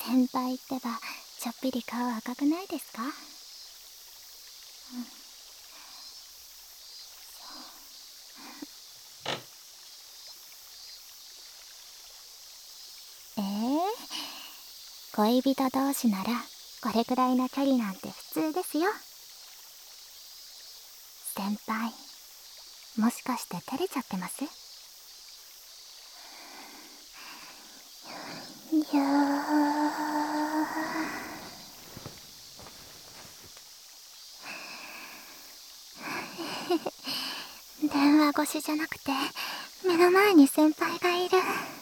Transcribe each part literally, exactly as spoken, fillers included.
先輩ってばちょっぴり顔赤くないですか？ええ恋人同士ならこれくらいの距離なんて普通ですよ。先輩、もしかして照れちゃってます？いやー電話越しじゃなくて目の前に先輩がいる。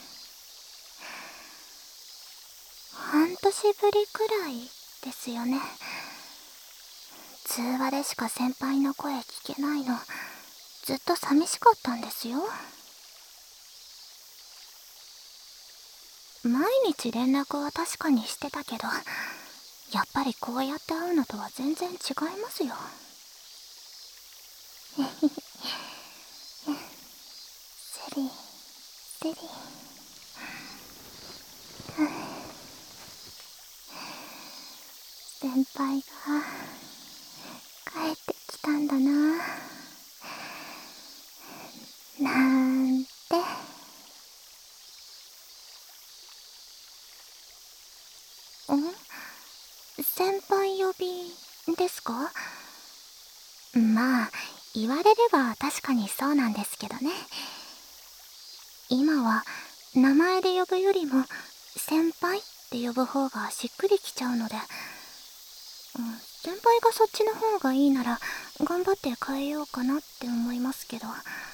半年ぶりくらいですよね。通話でしか先輩の声聞けないのずっと寂しかったんですよ。毎日連絡は確かにしてたけど、やっぱりこうやって会うのとは全然違いますよ。セリセリ先輩が帰ってきたんだななんて。ん先輩呼びですか？まあ言われれば確かにそうなんですけどね。今は名前で呼ぶよりも先輩って呼ぶ方がしっくりきちゃうので、うん、先輩がそっちの方がいいなら頑張って変えようかなって思いますけど。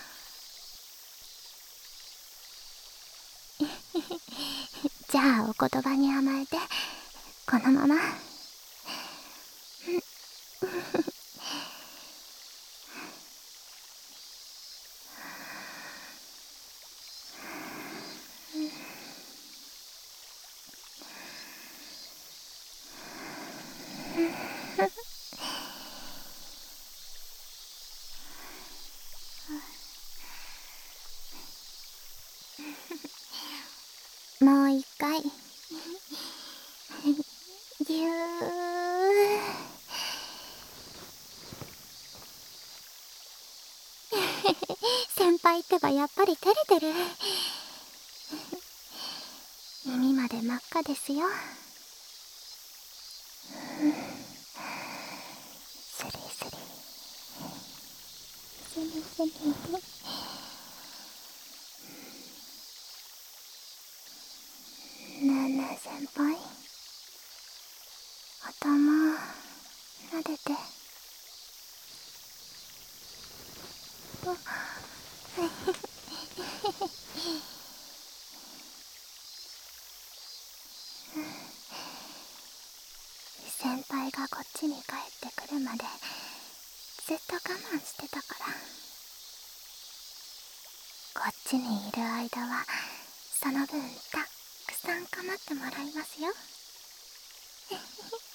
じゃあお言葉に甘えてこのまま。もう一回ぎゅー。先輩ってばやっぱり照れてる。耳まで真っ赤ですよ。スリスリスリスリ。ねえねえ先輩、頭撫でて。先輩がこっちに帰ってくるまでずっと我慢してたから。こっちにいる間はその分たくさん構ってもらいますよ。